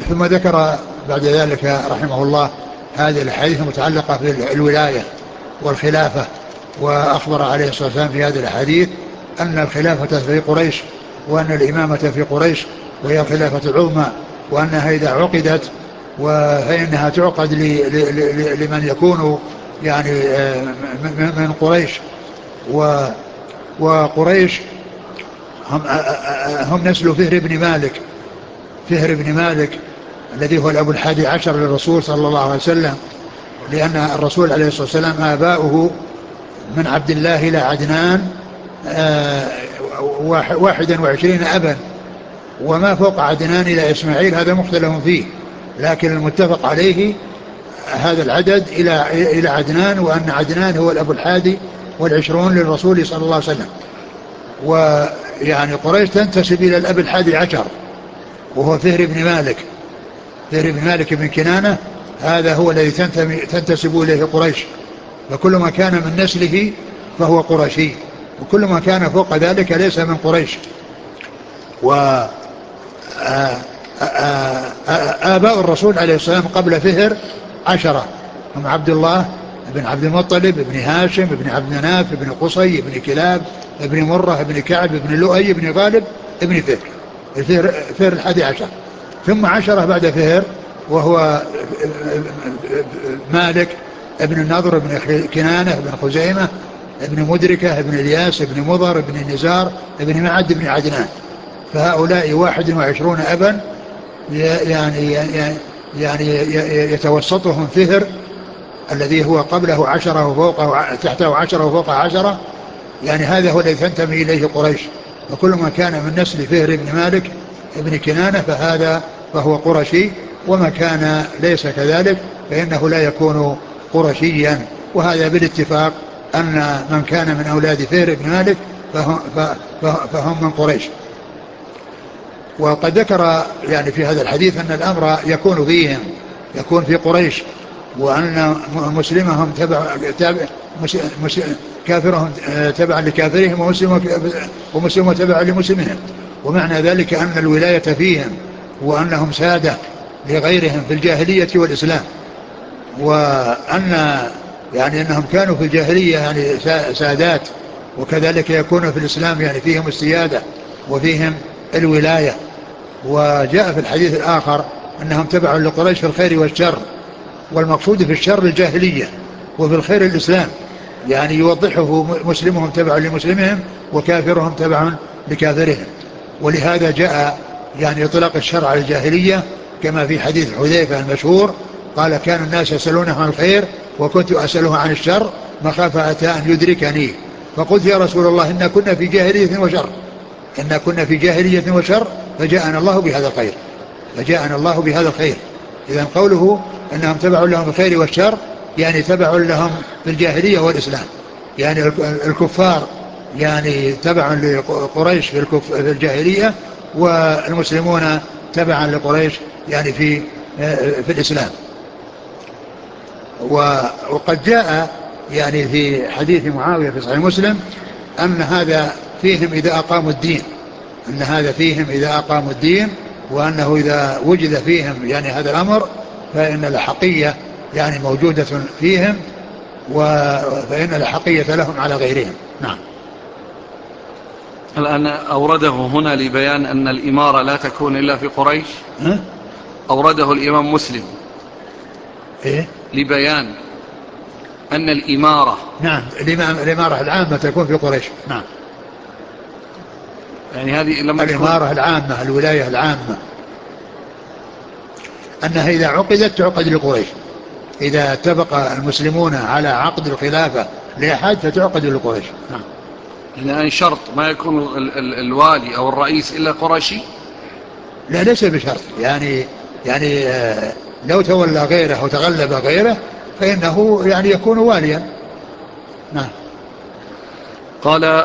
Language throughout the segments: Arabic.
ثم ذكر بعد ذلك رحمه الله هذه الحديث المتعلقة بالولاية والخلافة، وأخبر عليه الصلاة والسلام في هذه الحديث أن الخلافة في قريش، وأن الإمامة في قريش وهي الخلافة العظمى، وأنها إذا عقدت فإنها تعقد لمن يكون يعني من قريش. وقريش هم نسل فهر بن مالك، فهر بن مالك الذي هو الأب 11 للرسول صلى الله عليه وسلم، لأن الرسول عليه الصلاة والسلام آباؤه من عبد الله إلى عدنان 21 أبا، وما فوق عدنان إلى إسماعيل هذا مختلف فيه، لكن المتفق عليه هذا العدد إلى عدنان، وأن عدنان هو الأب 21 للرسول صلى الله عليه وسلم. ويعني قريش تنتسب إلى الأب 11 وهو فهر بن مالك، فهر بن مالك بن كنانة، هذا هو الذي تنتسب إليه قريش، فكل ما كان من نسله فهو قرشي، وكل ما كان فوق ذلك ليس من قريش. آباء الرسول عليه الصلاة والسلام قبل فهر 10 هم عبد الله بن عبد المطلب، ابن هاشم، ابن عبد مناف، ابن قصي، ابن كلاب، ابن مرة، ابن كعب، ابن لؤي، ابن غالب، ابن فهر 11. ثم 10 بعد فهر وهو مالك ابن النضر، ابن كنانة، ابن خزيمة، ابن مدركة، ابن الياس، ابن مضر، ابن النزار، ابن معد، ابن عدنان. فهؤلاء 21 أبا يعني يتوسطهم فهر الذي هو قبله 10 وفوقه تحته 10 وفوقه 10، يعني هذا هو الذي تنتمي إليه قريش. وكل ما كان من نسل فهر بن مالك ابن كنانة فهو قرشي، وما كان ليس كذلك فإنه لا يكون قرشيا. وهذا بالاتفاق أن من كان من أولاد فهر بن مالك فهم من قريش. وقد ذكر يعني في هذا الحديث أن الأمر يكون فيهم، يكون في قريش، وأن مسلمهم كافرهم تبعا لكافرهم، ومسلمهم تبعا لمسلمهم. ومعنى ذلك أن الولاية فيهم، وأنهم سادة لغيرهم في الجاهلية والإسلام، وأن يعني أنهم كانوا في الجاهلية يعني سادات، وكذلك يكون في الإسلام يعني فيهم السيادة وفيهم الولاية. وجاء في الحديث الآخر أنهم تبعوا لقريش في الخير والشر، والمقصود في الشر الجاهلية، وفي الخير الإسلام، يعني يوضحه مسلمهم تبع لمسلمهم وكافرهم تبع لكافرهم. ولهذا جاء يعني إطلاق الشر على الجاهلية، كما في حديث حذيفة المشهور قال: كان الناس يسألونه عن الخير وكنت أسأله عن الشر مخافة أن يدركني. فقلت: يا رسول الله، إنا كنا في جاهلية وشر، إنا كنا في جاهلية وشر، فجاءنا الله بهذا الخير، فجاءنا الله بهذا الخير. إذن قوله أنهم تبعوا لهم الخير والشر يعني تبعوا لهم في الجاهلية والإسلام، يعني الكفار يعني تبعا لقريش في الجاهلية، والمسلمون تبعا لقريش يعني في الإسلام. وقد جاء يعني في حديث معاوية في صحيح مسلم أن هذا فيهم إذا أقاموا الدين، أن هذا فيهم إذا أقاموا الدين، وأنه إذا وجد فيهم يعني هذا الأمر فإن الحقية يعني موجودة فيهم، فإن الحقية لهم على غيرهم. نعم. الآن أورده هنا لبيان أن الإمارة لا تكون إلا في قريش. أورده الإمام مسلم إيه؟ لبيان أن الإمارة، نعم، الإمارة العامة تكون في قريش. نعم، يعني هذه لما الإمارة العامة، الولاية العامة، أنها إذا عقدت تعقد لقريش، إذا اتفق المسلمون على عقد الخلافة لأحد فتعقد لقريش. نعم. يعني شرط ما يكون الوالي أو الرئيس إلا قرشي؟ لا، ليس بشرط، يعني لو تولى غيره أو تغلب غيره فإنه يعني يكون واليا. نعم. قال: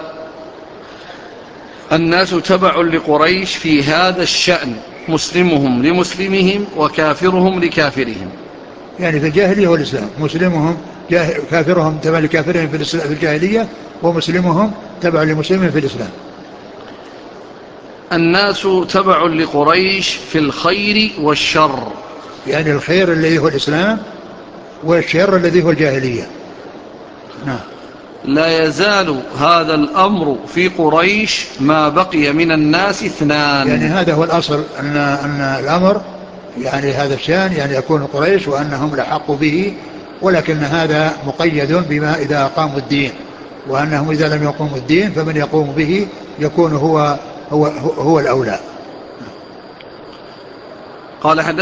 الناس تبع لقريش في هذا الشأن، مسلمهم لمسلمهم وكافرهم لكافرهم، يعني في الجاهلية والإسلام، مسلمهم كافرهم تبع لكافرهم في الجاهلية، ومسلمهم تبع لمسلمهم في الإسلام. الناس تبع لقريش في الخير والشر. يعني الخير الذي هو الإسلام والشر الذي هو الجاهلية. نعم. لا يزال هذا الأمر في قريش ما بقي من الناس اثنان. يعني هذا هو الأصل أن الأمر يعني هذا الشأن يعني يكون قريش وأنهم لحق به، ولكن هذا مقيد بما إذا أقاموا الدين، وأنهم إذا لم يقوموا الدين فمن يقوم به يكون هو الأولى. قال